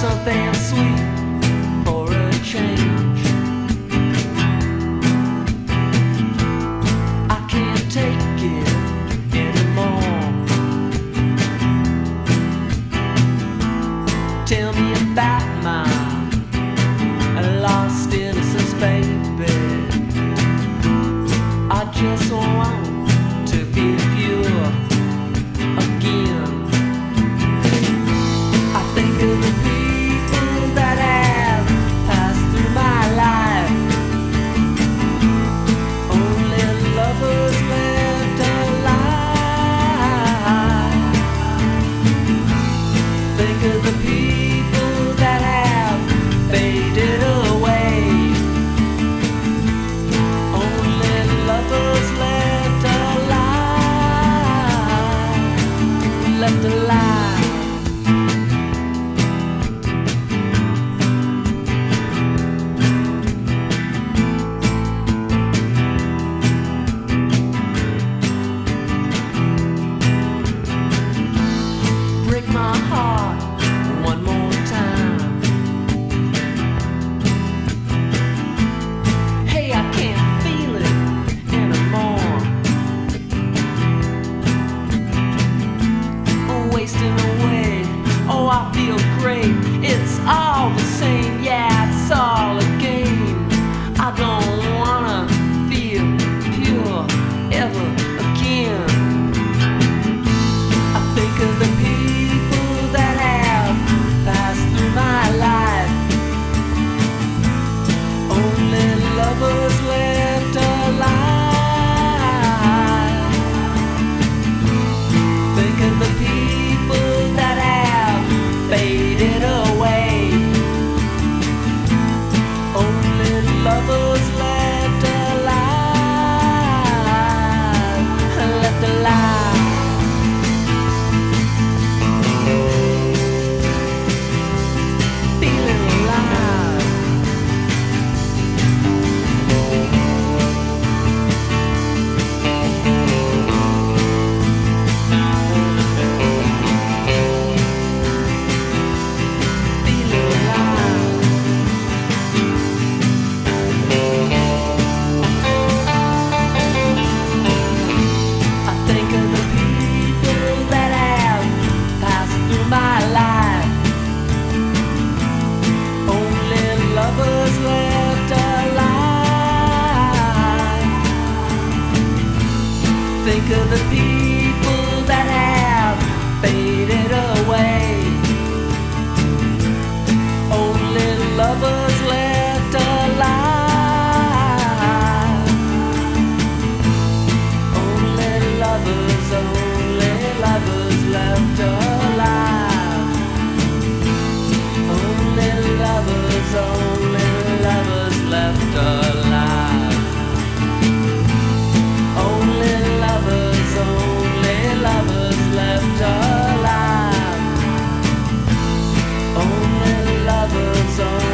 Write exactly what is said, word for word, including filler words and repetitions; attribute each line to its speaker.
Speaker 1: something sweet for a change. I can't take it anymore. Tell me about my lost innocence, baby. I just want to be pure again. I think of the people that have passed through my life. Only lovers left alive. Think of the people that have faded away. Only lovers left alive. Left alive. Break my heart one more time. Hey, I can't feel it anymore. I'm wasting away. Oh, I feel great. It's all the same. Yeah, it's all a game. I don't wanna feel pure ever again. I think of the people that have passed through my life. Only lovers left alive. Think of the people that have faded away. Only lovers left alive. Left alive. Feeling alive. Feeling alive. I think of the people that have passed through my life. Only lovers left alive. Think of the people that have faded away. Only lovers left alive. Only lovers, only lovers left alive. Only lovers, only lovers left alive. Only lovers, only lovers left alive. Only lovers, only